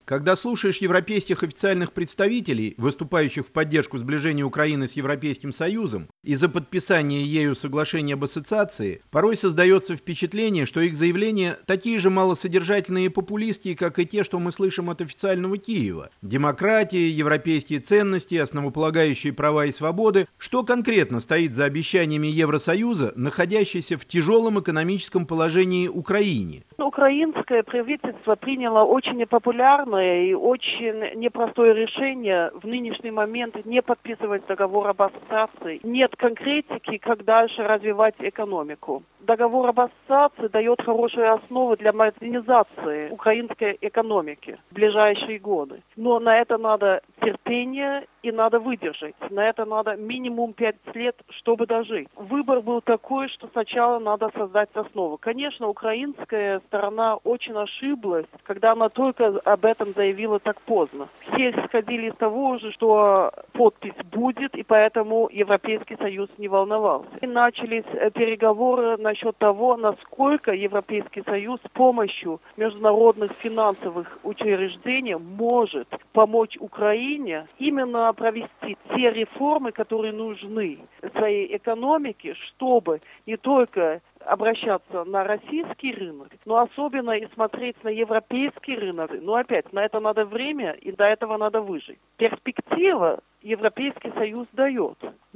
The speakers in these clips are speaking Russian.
Когда слушаешь европейских официальных представителей, выступающих в поддержку сближения Украины с Европейским Союзом и за подписание ею соглашения об ассоциации, порой создается впечатление, что их заявления такие же малосодержательные и популистские, как и те, что мы слышим от официального Киева. Демократия, европейские ценности, основополагающие права и свободы. Что конкретно стоит за обещаниями Евросоюза, находящейся в тяжелом экономическом положении Украине? Украинское правительство приняло очень непопулярное и очень непростое решение в нынешний момент не подписывать договор об ассоциации. Нет конкретики, как дальше развивать экономику. Договор об ассоциации дает хорошие основы для модернизации украинской экономики в ближайшие годы. Но на это надо терпение и надо выдержать. На это надо минимум 5 лет, чтобы дожить. Выбор был такой, что сначала надо создать основу. Конечно, украинская сторона очень ошиблась, когда она только об этом заявила так поздно. Все исходили из того же, что подпись будет, и поэтому Европейский Союз не волновался. И начались переговоры насчет того, насколько Европейский Союз с помощью международных финансовых учреждений может помочь Украине именно провести те реформы, которые нужны своей экономике, чтобы не только обращаться на российский рынок, но особенно и смотреть на европейский рынок. Но опять, на это надо время, и до этого надо выжить. Перспектива Европейский Союз дает,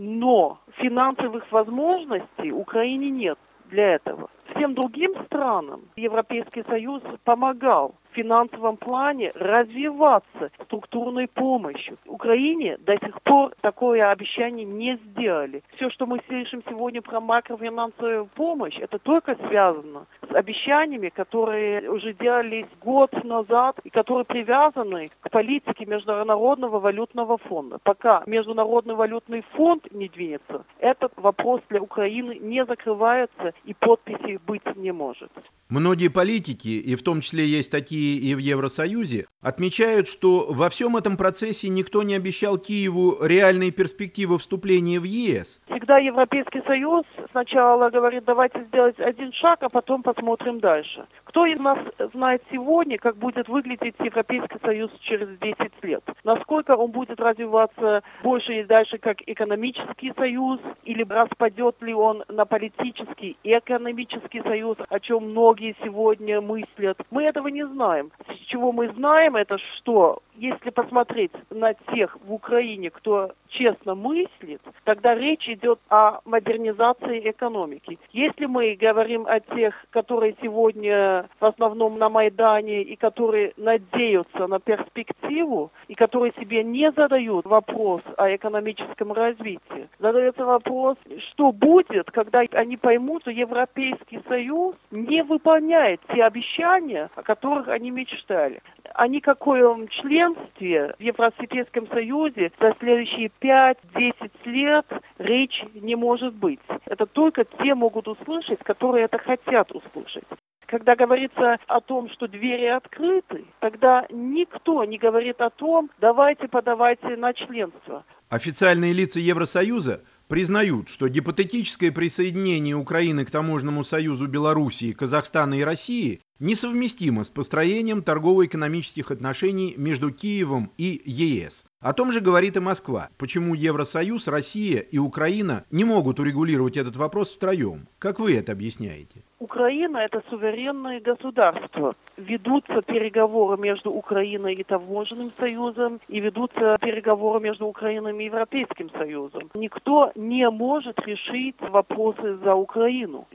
но финансовых возможностей Украине нет для этого. Всем другим странам Европейский Союз помогал в финансовом плане развиваться структурной помощью. Украине до сих пор такое обещание не сделали. Все, что мы слышим сегодня про макрофинансовую помощь, это только связано с обещаниями, которые уже делались год назад и которые привязаны к политике Международного валютного фонда. Пока Международный валютный фонд не двинется, этот вопрос для Украины не закрывается и подписи быть не может. Многие политики, и в том числе есть такие и в Евросоюзе, отмечают, что во всем этом процессе никто не обещал Киеву реальные перспективы вступления в ЕС. Всегда Европейский Союз сначала говорит, давайте сделать один шаг, а потом посмотрим дальше. Кто из нас знает сегодня, как будет выглядеть Европейский Союз через 10 лет? Насколько он будет развиваться больше и дальше как экономический союз, или распадет ли он на политический и экономический союз, о чем многие сегодня мыслят. Мы этого не знаем. Чего мы знаем, это что, если посмотреть на тех в Украине, кто честно мыслит, тогда речь идет о модернизации экономики. Если мы говорим о тех, которые сегодня в основном на Майдане и которые надеются на перспективу, и которые себе не задают вопрос о экономическом развитии, задается вопрос, что будет, когда они поймут, что Европейский Союз не выполняет те обещания, о которых они мечтали. О никаком членстве в Европейском Союзе за следующие 5-10 лет речи не может быть. Это только те могут услышать, которые это хотят услышать. Когда говорится о том, что двери открыты, тогда никто не говорит о том, подавайте на членство. Официальные лица Евросоюза признают, что гипотетическое присоединение Украины к таможенному союзу Белоруссии, Казахстана и России несовместимо с построением торгово-экономических отношений между Киевом и ЕС. О том же говорит и Москва. Почему Евросоюз, Россия и Украина не могут урегулировать этот вопрос втроем? Как вы это объясняете? Украина – это суверенное государство. Ведутся переговоры между Украиной и Таможенным союзом, и ведутся переговоры между Украиной и Европейским Союзом. Никто не может решить вопросы за Украину.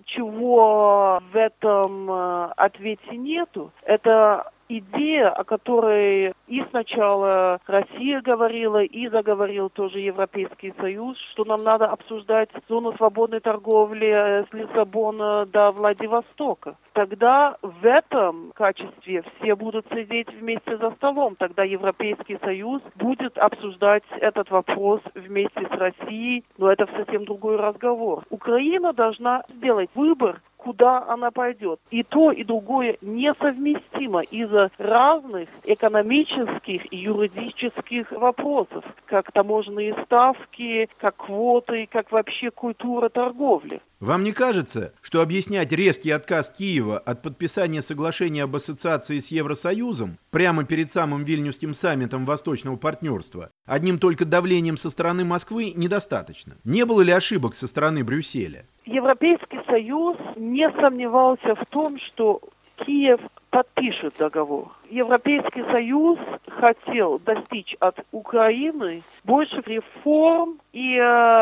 Чего в этом ответе нету, это идея, о которой и сначала Россия говорила, и заговорил тоже Европейский Союз, что нам надо обсуждать зону свободной торговли с Лиссабона до Владивостока. Тогда в этом качестве все будут сидеть вместе за столом. Тогда Европейский Союз будет обсуждать этот вопрос вместе с Россией, но это совсем другой разговор. Украина должна сделать выбор, куда она пойдет. И то, и другое несовместимо из-за разных экономических и юридических вопросов, как таможенные ставки, как квоты, как вообще культура торговли. Вам не кажется, что объяснять резкий отказ Киева от подписания соглашения об ассоциации с Евросоюзом прямо перед самым Вильнюсским саммитом Восточного партнерства одним только давлением со стороны Москвы недостаточно? Не было ли ошибок со стороны Брюсселя? Европейский Союз не сомневался в том, что Киев подпишет договор. Европейский Союз хотел достичь от Украины больше реформ и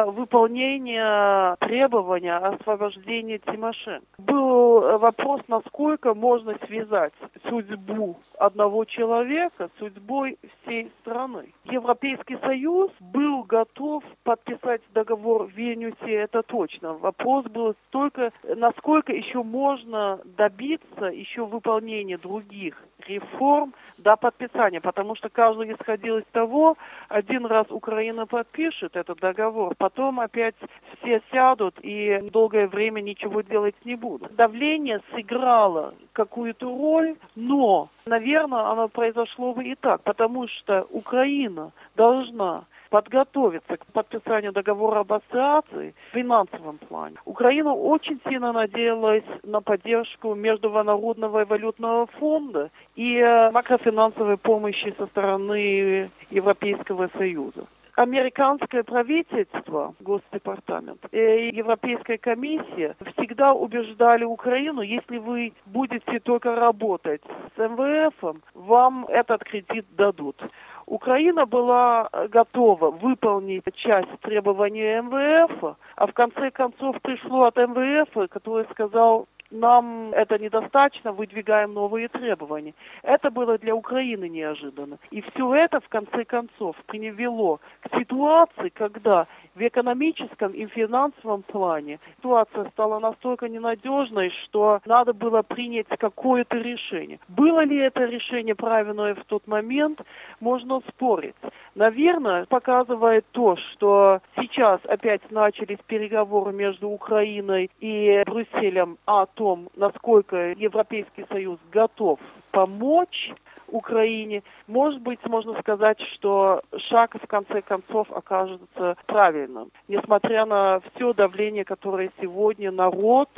выполнения требований освобождения Тимошенко. Был вопрос, насколько можно связать судьбу одного человека с судьбой всей страны. Европейский Союз был готов подписать договор в Вильнюсе, это точно. Вопрос был только, насколько еще можно добиться еще выполнения других реформ до подписания, потому что каждый исходил из того, один раз Украина подпишет этот договор, потом опять все сядут и долгое время ничего делать не будут. Давление сыграло какую-то роль, но, наверное, оно произошло бы и так, потому что Украина должна подготовиться к подписанию договора об ассоциации в финансовом плане. Украина очень сильно надеялась на поддержку Международного валютного фонда и макрофинансовой помощи со стороны Европейского Союза. Американское правительство, Госдепартамент и Европейская комиссия всегда убеждали Украину, если вы будете только работать с МВФ, вам этот кредит дадут. Украина была готова выполнить часть требований МВФ, а в конце концов пришло от МВФ, который сказал: нам это недостаточно, выдвигаем новые требования. Это было для Украины неожиданно. И все это, в конце концов, привело к ситуации, когда в экономическом и финансовом плане ситуация стала настолько ненадежной, что надо было принять какое-то решение. Было ли это решение правильное в тот момент, можно спорить. Наверное, показывает то, что сейчас опять начались переговоры между Украиной и Брюсселем о том, насколько Европейский Союз готов помочь Украине. Может быть, можно сказать, что шаг в конце концов окажется правильным. Несмотря на все давление, которое сегодня народ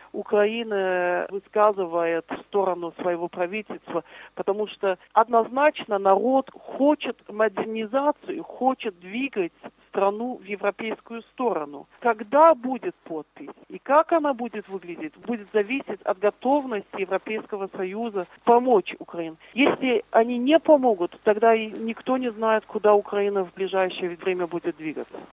Украины высказывает в сторону своего правительства, потому что однозначно народ хочет модернизацию, хочет двигать страну в европейскую сторону. Когда будет подпись и как она будет выглядеть, будет зависеть от готовности Европейского Союза помочь Украине. Если они не помогут, тогда и никто не знает, куда Украина в ближайшее время будет двигаться.